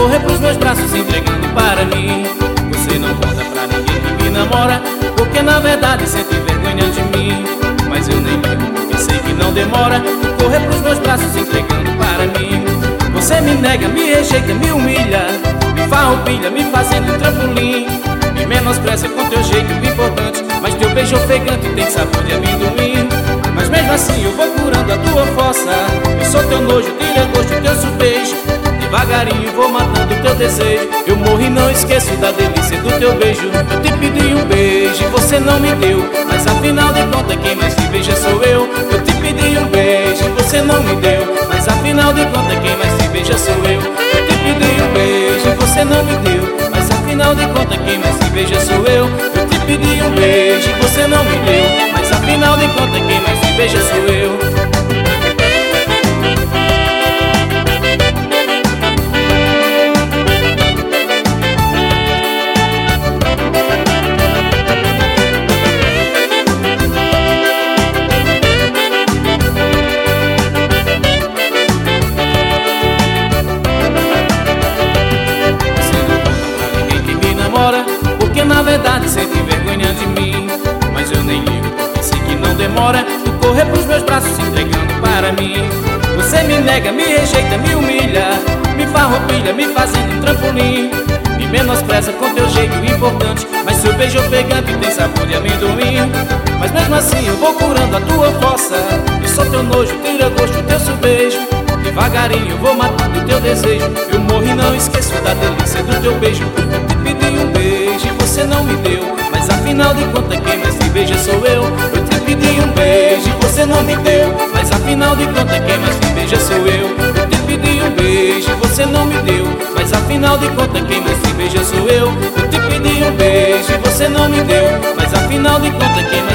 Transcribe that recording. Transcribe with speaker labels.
Speaker 1: correr pros meus braços se entregando para mim. Você não conta pra ninguém que me namora, porque na verdade sente vergonha de mim. Mas eu nem ligo, porque sei que não demora. Correr pros meus braços se entregando para mim. Você me nega, me rejeita, me humilha, me farroupilha, me fazendo um trampolim. Me menospreza com teu jeito importante, mas teu beijo ofegante tem sabor de amendoim. Mas mesmo assim eu vou curando a tua fossa. Eu sou teu nojo, tira gosto do teu subejo. Devagarinho vou matando o teu desejo. Eu morro e não esqueço da delícia do teu beijo. Eu te pedi um beijo e você não me deu, mas afinal de contas quem mais te beija sou eu. Eu te pedi um beijo e você não me deu, mas afinal de contas quem mais te beija sou eu. Eu te pedi um beijo e você não me deu, mas afinal de contas quem mais te beija sou eu. Eu te pedi um beijo e você não me deu, mas afinal de contas quem mais te beija sou eu. Porque na verdade sente vergonha de mim. Mas eu nem ligo, porque sei que não demora. Tu correr pros meus braços se entregando para mim. Você me nega, me rejeita, me humilha, me farroupilha, me fazendo um trampolim. Me menospreza com teu jeito importante, mas seu beijo ofegante tem sabor de amendoim. Mas mesmo assim eu vou curando a tua fossa. Eu sou teu nojo, tira gosto do teu subejo. Devagarinho eu vou matando o teu desejo. Eu morro e não esqueço da delícia do teu beijo. Eu te pedi um beijo e você não me deu, mas afinal de contas quem mais te beija sou eu. Eu te pedi um beijo e você não me deu, mas afinal de contas quem mais te beija sou eu. Eu te pedi um beijo e você não me deu, mas afinal de contas quem mais te beija sou eu. Eu te pedi um beijo e você não me deu, mas afinal de contas quem